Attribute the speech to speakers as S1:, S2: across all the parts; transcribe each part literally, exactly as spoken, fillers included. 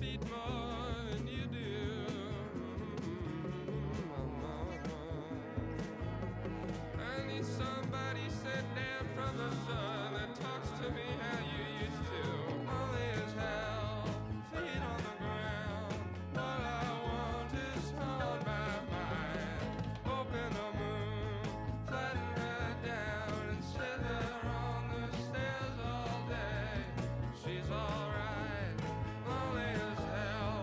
S1: feet more than you do. I need somebody sent down from the sun that talks to me how you used to. Only as hell, feet on the ground. All I want is on my mind. Open the moon, flatten her down, and sit her on the stairs all day. She's alright, lonely as hell.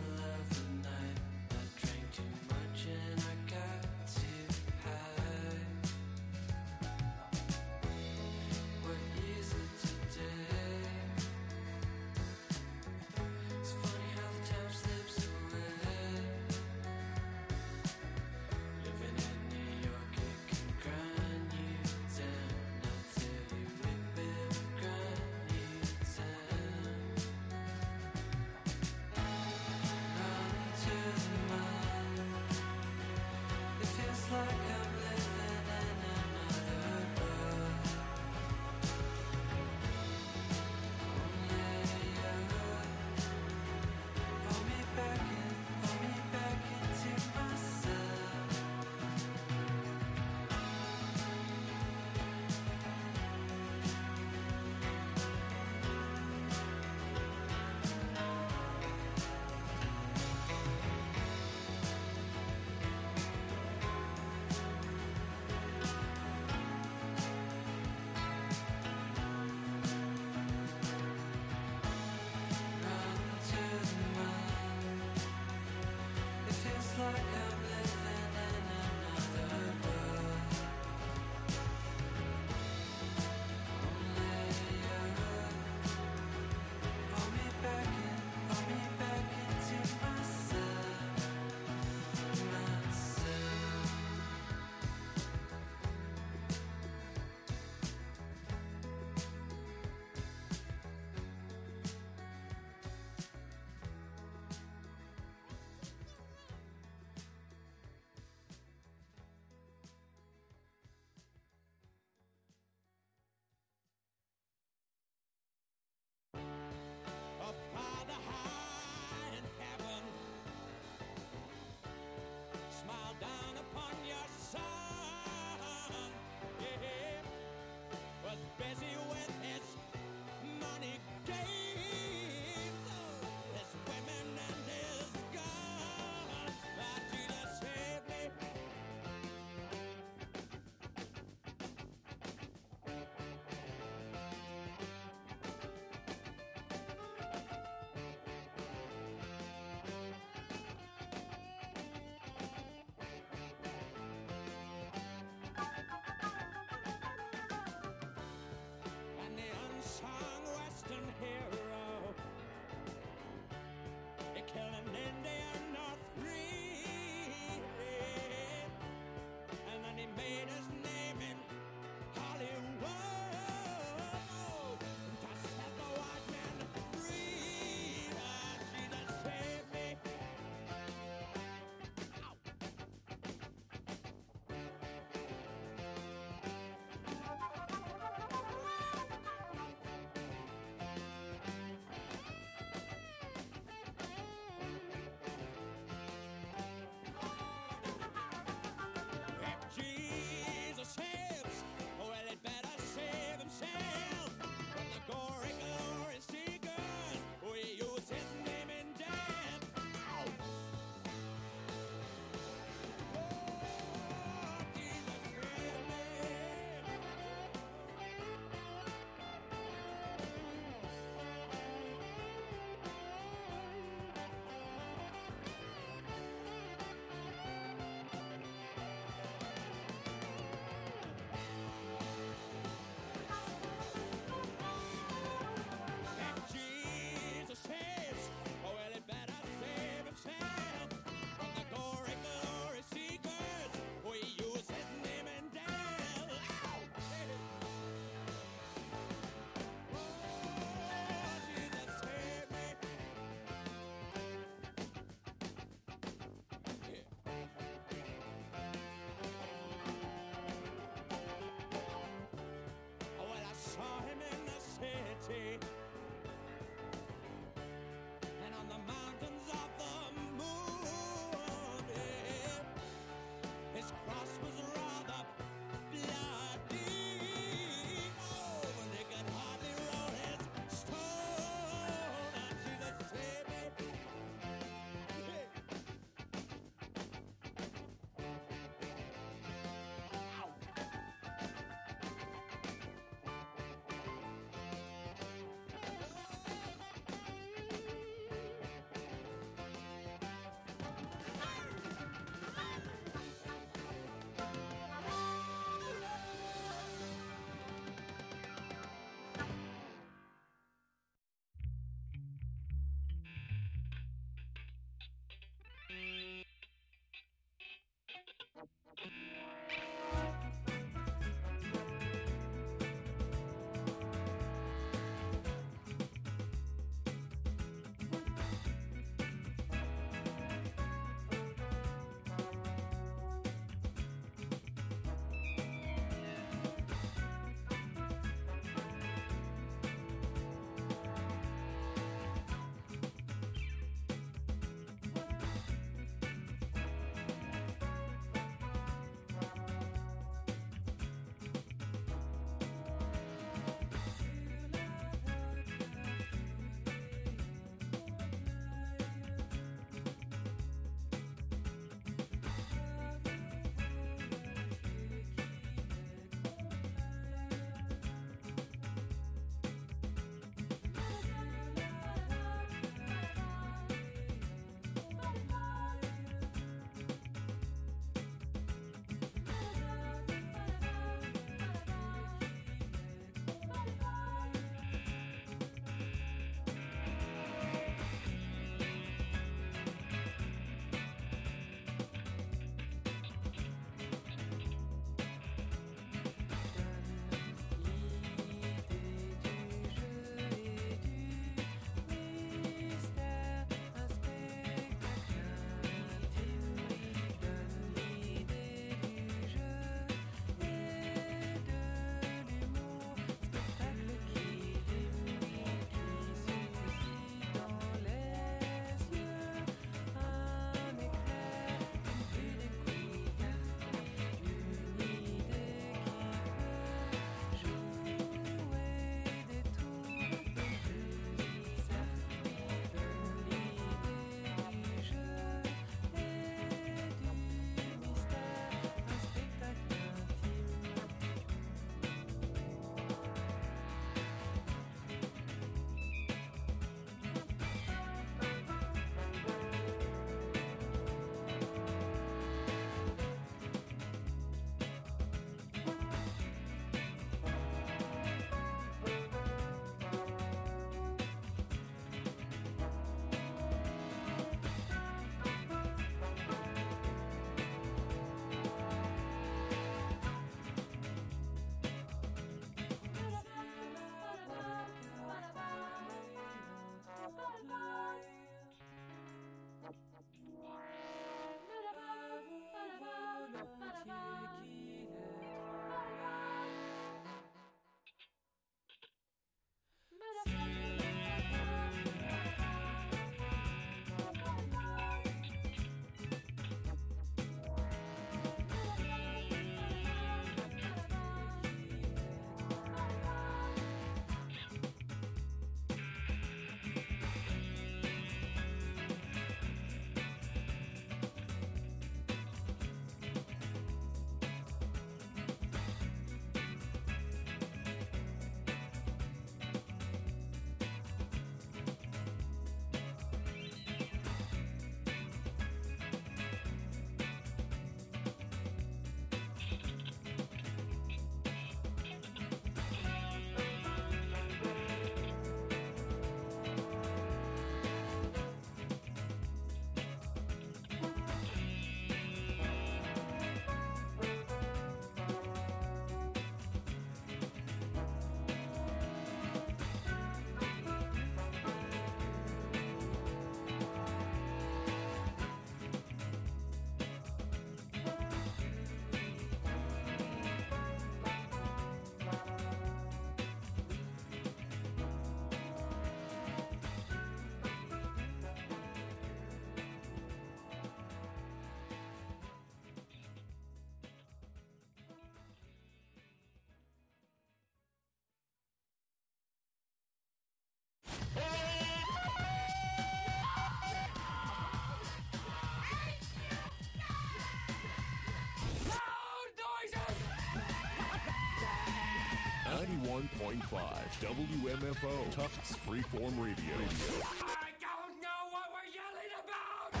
S2: one point five W M F O, Tufts Freeform Radio.
S1: I don't know what we're yelling about!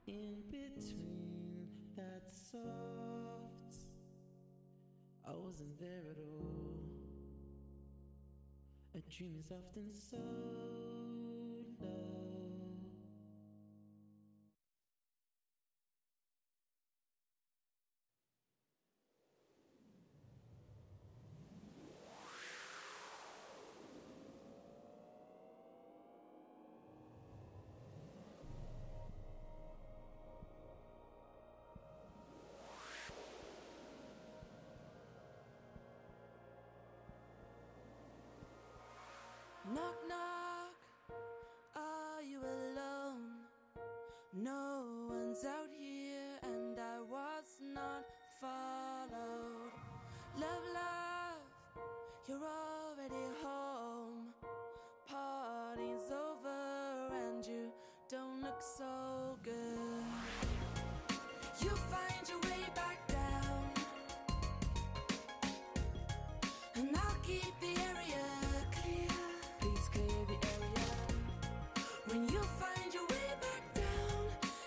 S3: In between that soft, I wasn't there at all. A dream is often so low.
S4: Knock, knock, are you alone? No one's out here and I was not followed. Love, love, you're already home. Party's over and you don't look so good. You find your way back down and I'll keep the area clear. Please clear the area. When you find your way back down,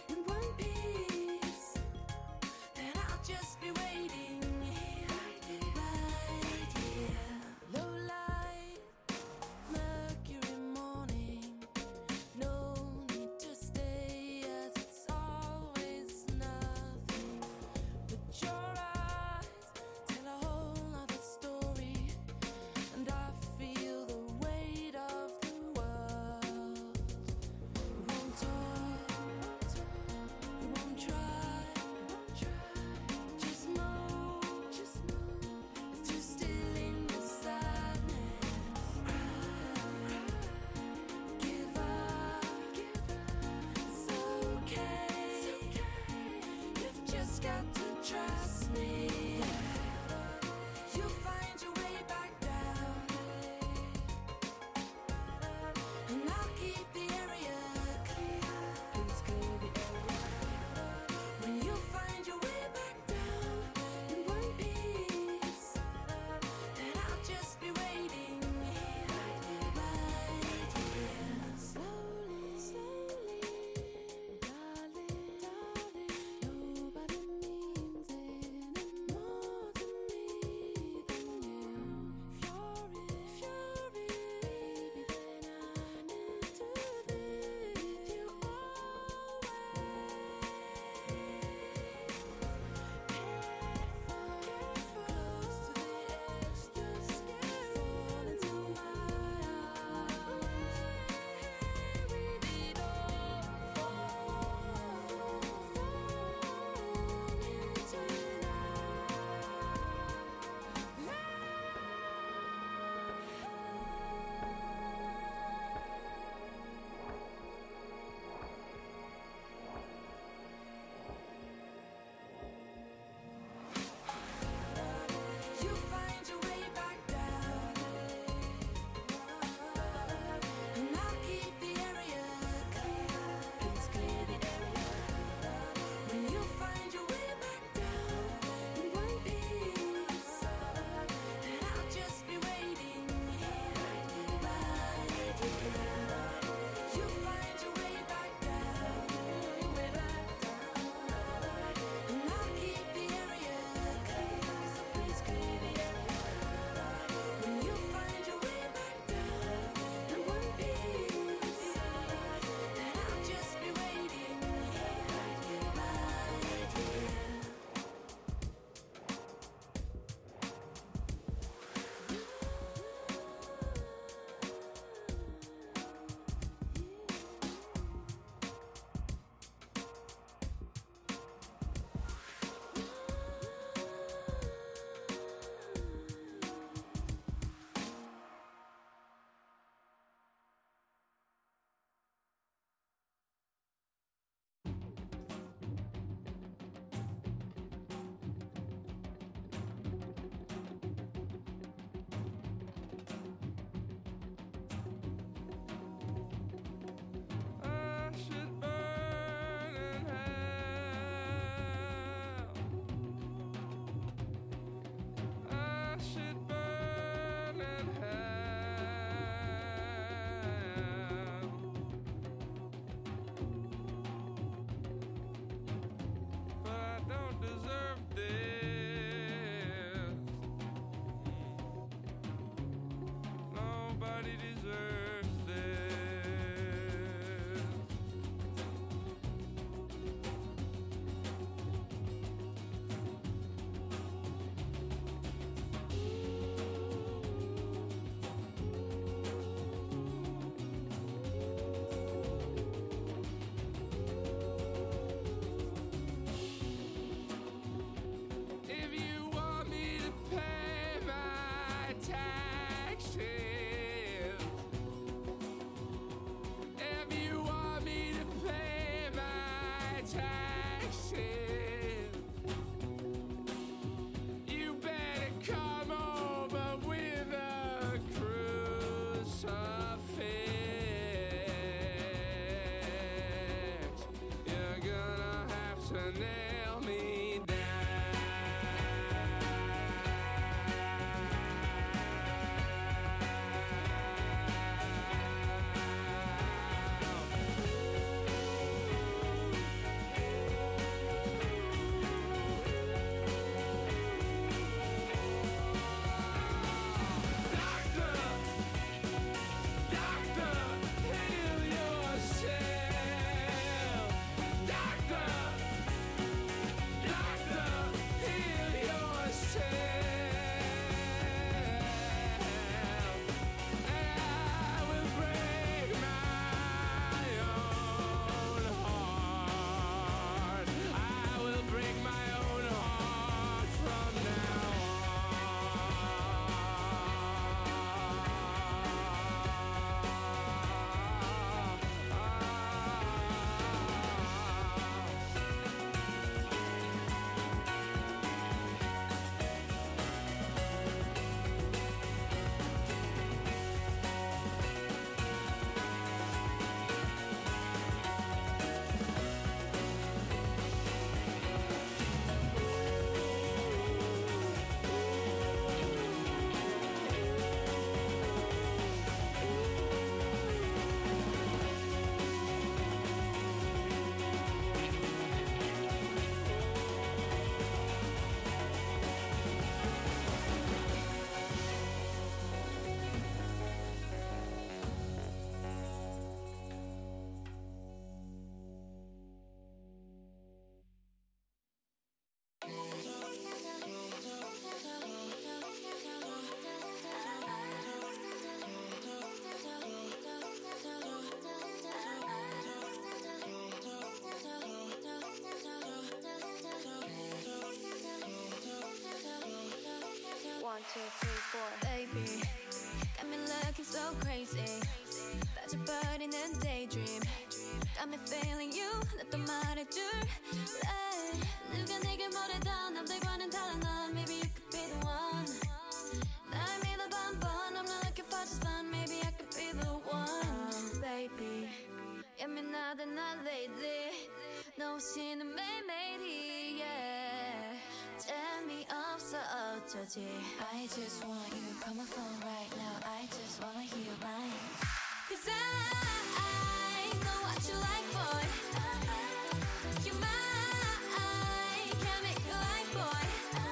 S5: two, three, four.
S6: Baby, got me looking so crazy. 빠져버리는 daydream. Got me feeling you. 나 또 말해줄래. 누가 내게 뭐래도 남들과는 달라 넌. Maybe you could be the one. 날 믿어봐 한번. I'm not looking for just fun. Maybe I could be the one. Baby, 예민하다 나 lately. 너 없이는 매일매일이 yeah. 재미없어 어쩌지. I just want you. Call my phone right now. I just wanna hear your line. Cause I know what you like, boy. You're mine. Can't make you like, boy.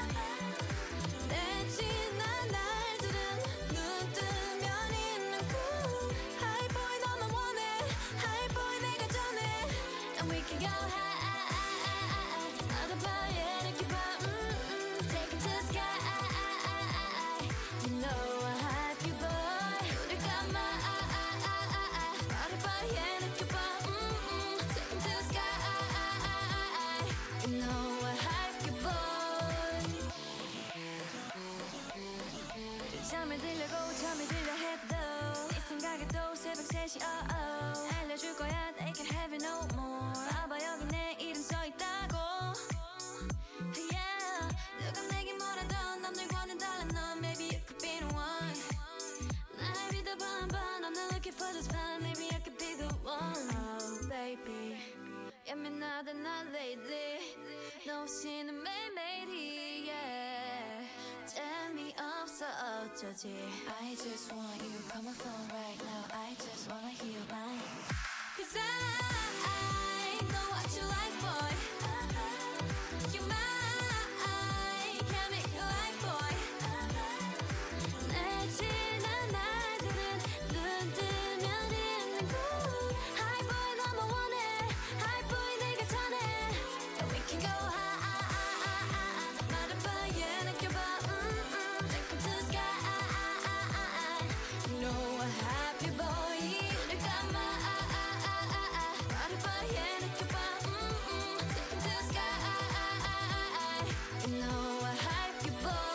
S6: 내 지난 날들은 눈 뜨면 있는 cool. High boy 너만 원해. High boy 내가 전해. And we can go high. 나도 봐야 이렇게 봐. Mm-mm. Take it to the sky. You know I hype you, boy. 우리 감아. 나도 봐야 이렇게 봐. Mm-mm. Take it to the sky. You know I hype you, boy. 잠이 들려고 잠이 들려 해도 네 생각에도 새벽 세 시 oh oh. 알려줄 거야 they can have it no more. 봐봐 여기 내 이름 써있다고. Yeah. 누가 내게 뭐라도 남들과는 달라 넌. Maybe you could be the one. 날 믿어봐 한번. I'm not looking for just fun. Maybe I could be the one. Oh baby, 예민하다 나 lately. 너 없이는 매일매일이 yeah. 재미없어 어쩌지. I just want you. Call my phone right now. I just wanna hear your line. Cause I know what you like, boy. You're mine. Can't make you like, boy. 내 지난 날들은 눈 뜨면 있는 cool. High boy 너만 원해. High boy 내가 전해. And we can go high. 나도 봐야 느껴봐. Mm-mm. Take it to the sky. You know I hype you, boy. 늘 감아. 나도 봐야 느껴봐. Mm-mm. Take it to the sky. You know I hype you, boy.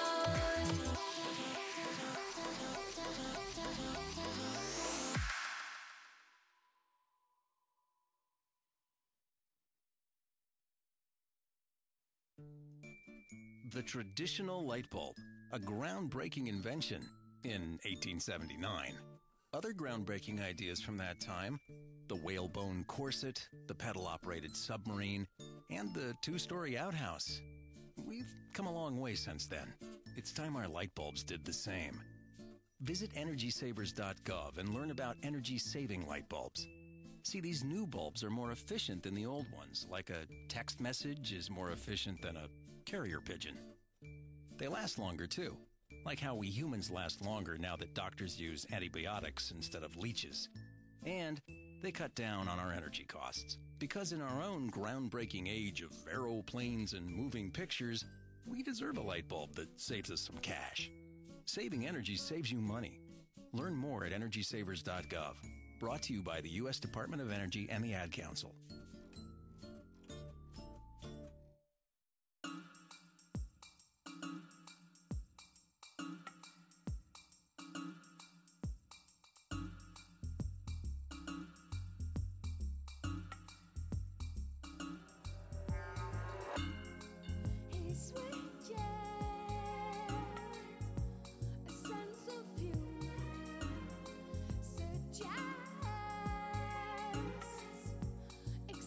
S7: The traditional light bulb, a groundbreaking invention in eighteen seventy-nine. Other groundbreaking ideas from that time, the whalebone corset, the pedal-operated submarine, and the two-story outhouse. We've come a long way since then. It's time our light bulbs did the same. Visit energy savers dot gov and learn about energy-saving light bulbs. See, these new bulbs are more efficient than the old ones, like a text message is more efficient than a carrier pigeon. They last longer, too, like how we humans last longer now that doctors use antibiotics instead of leeches. And they cut down on our energy costs, because in our own groundbreaking age of aeroplanes and moving pictures, we deserve a light bulb that saves us some cash. Saving energy saves you money. Learn more at energy savers dot gov. Brought to you by the U S Department of Energy and the Ad Council.
S6: His sweet jet, a sense of humor suggests it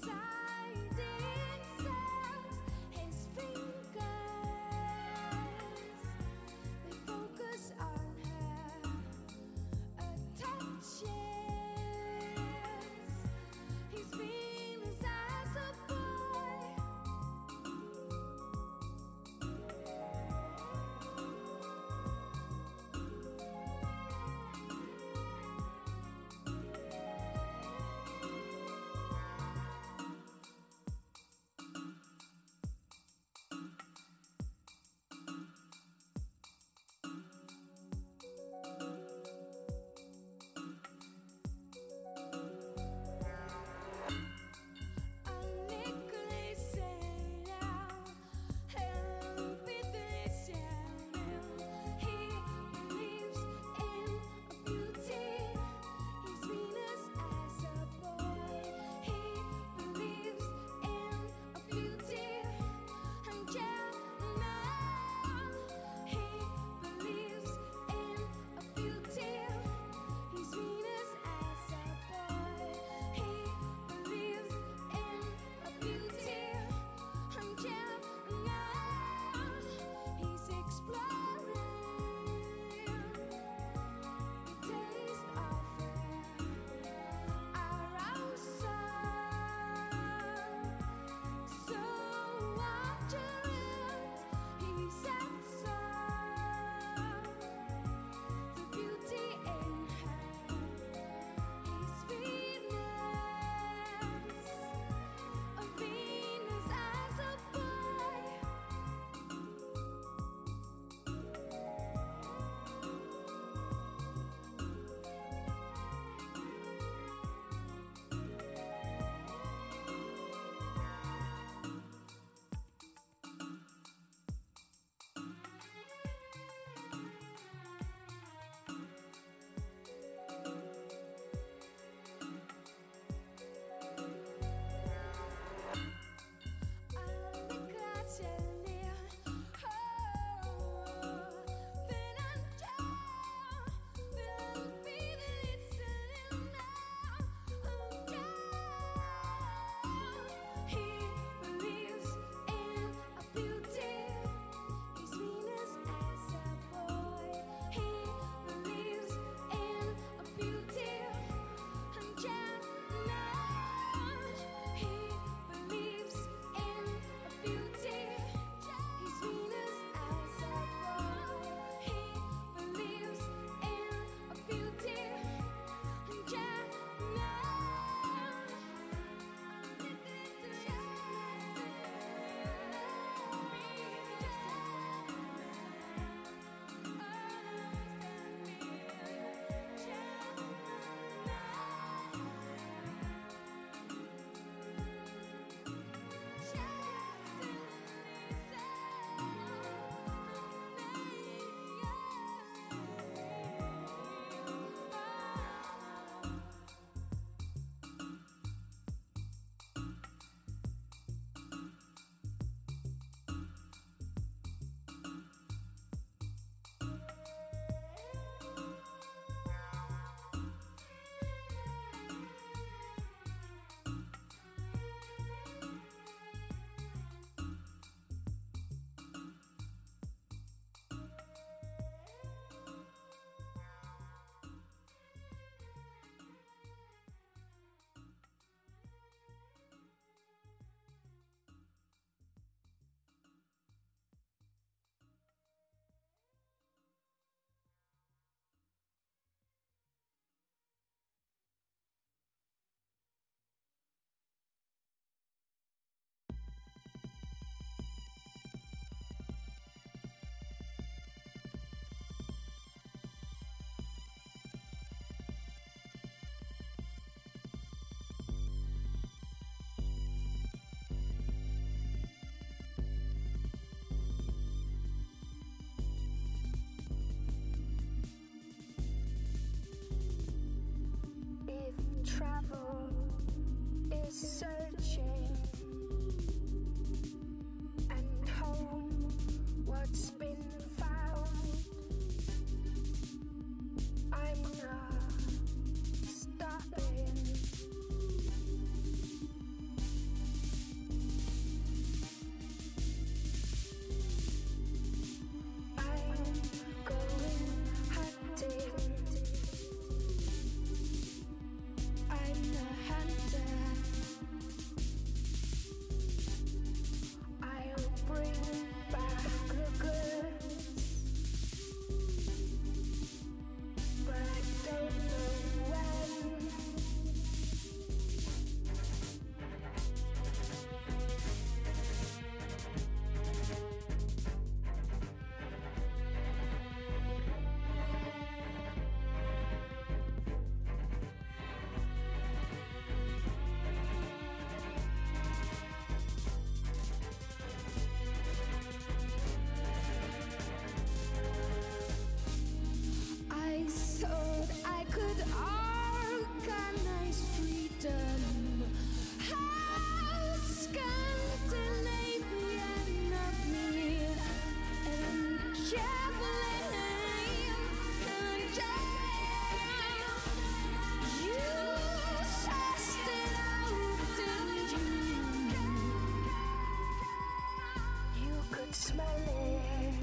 S5: could smell it.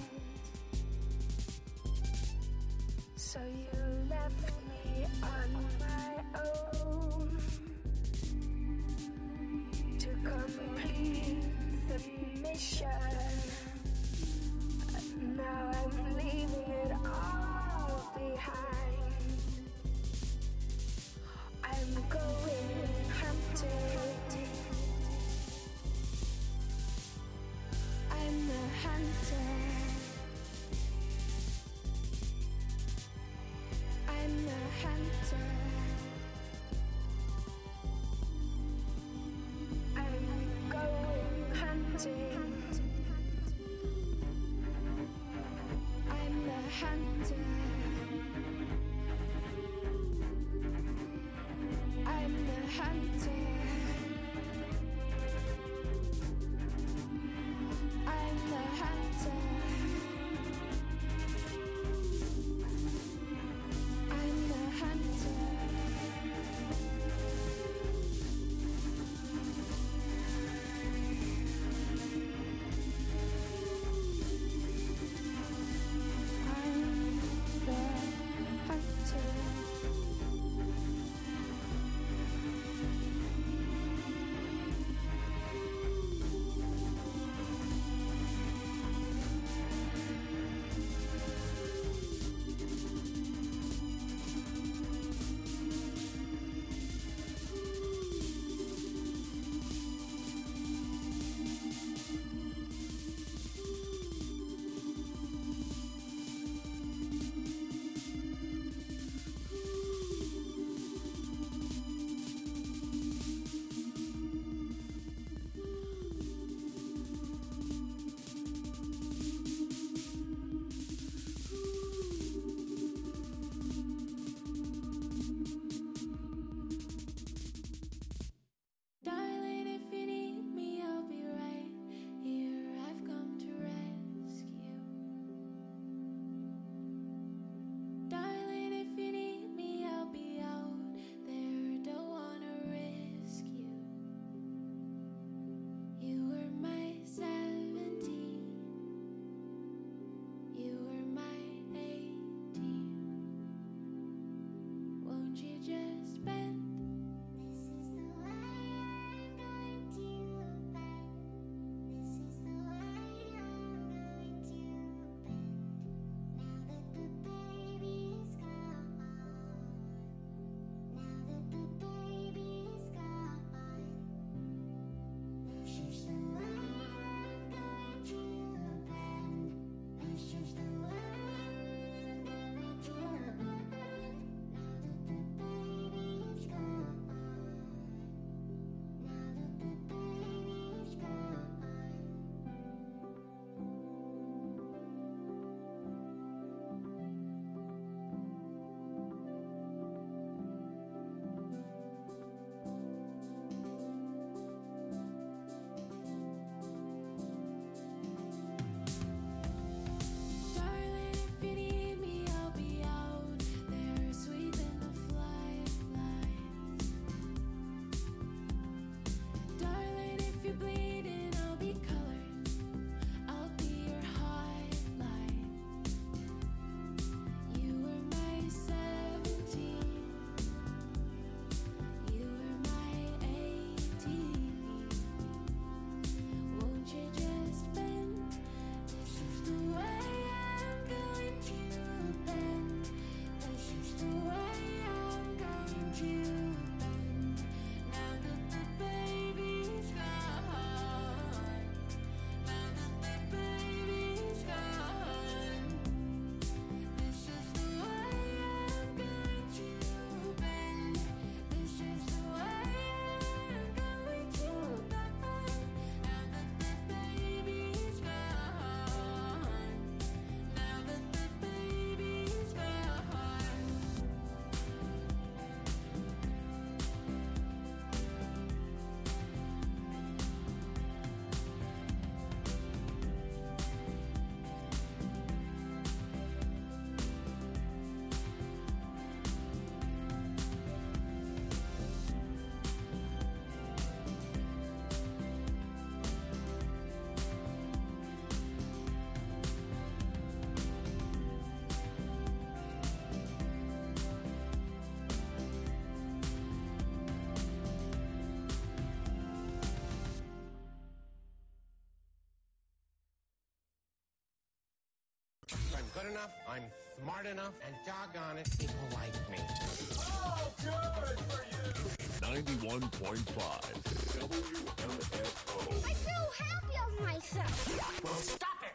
S5: So you left me on my own to complete the mission. Now I'm leaving it all behind. I'm going hunting. I'm the hunter. I'm the hunter. I'm going hunting. I'm the hunter. I'm the hunter. I'm the hunter. I'm the hunter. I'm the hunter.
S8: good enough, I'm smart enough, and doggone it, people like me.
S2: Oh, good for you! ninety-one point five W M F O.
S5: I feel happy of myself.
S8: Well, stop it!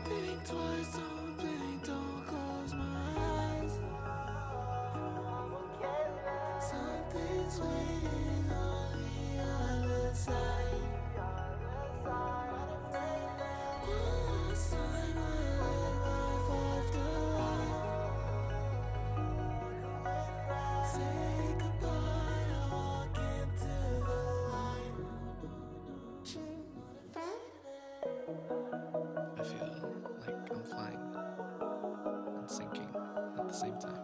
S9: Think twice, don't blink, don't close my eyes. Something's waiting on the other side. One last time I live life after life. Say goodbye, I walk into the light.
S10: I feel like I'm flying and sinking at the same time.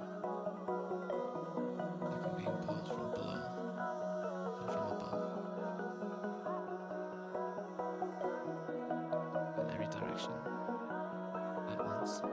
S10: Like I'm being pulled from below and from above. In every direction at once.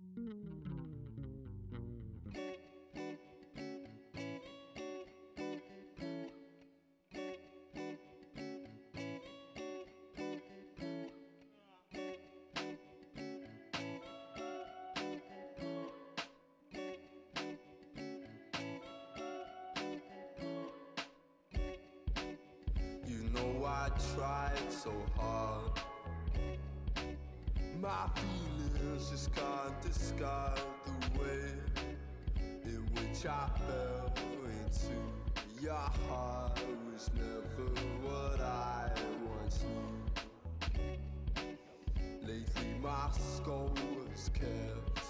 S11: I tried so hard. My feelings just can't discard the way in which I fell into your heart. Was never what I once knew. Lately my skull was kept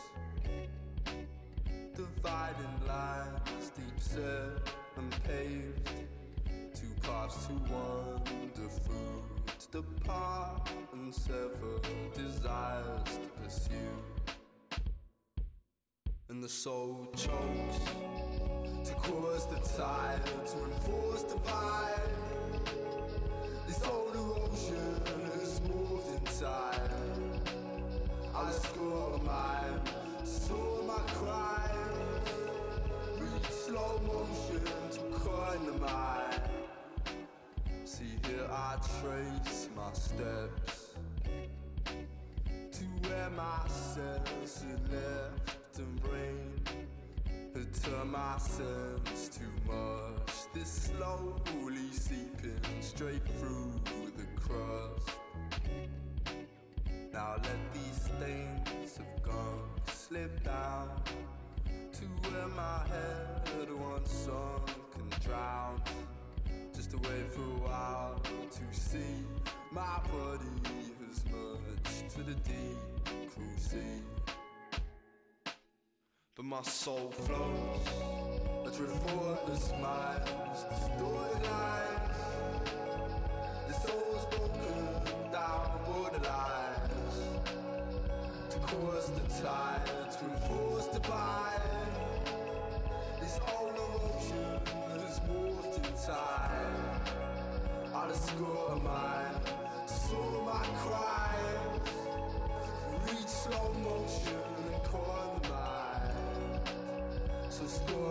S11: dividing lines, deep set and paved. Two paths to wander through, to depart and sever desires to pursue. And the soul chokes to cause the tide to enforce divide. This older ocean has moved inside. I let go of mine, saw my cries, reach slow motion to coin the mind. See here I trace my steps to where my sense had left and rain had turned my sense too much. This slowly seeping straight through the crust. Now let these stains of gunk slip down to where my head once sunk and drowned. Just to wait for a while to see my body has merged to the deep cruel sea. But my soul floats, a drift thoughtless minds, distorted lines. The soul's broken down borderlines to cause the tide to enforce the bind. This older ocean has morphed in time. I let go of mine to soar my cries, reach slow motion and coil the mind. So score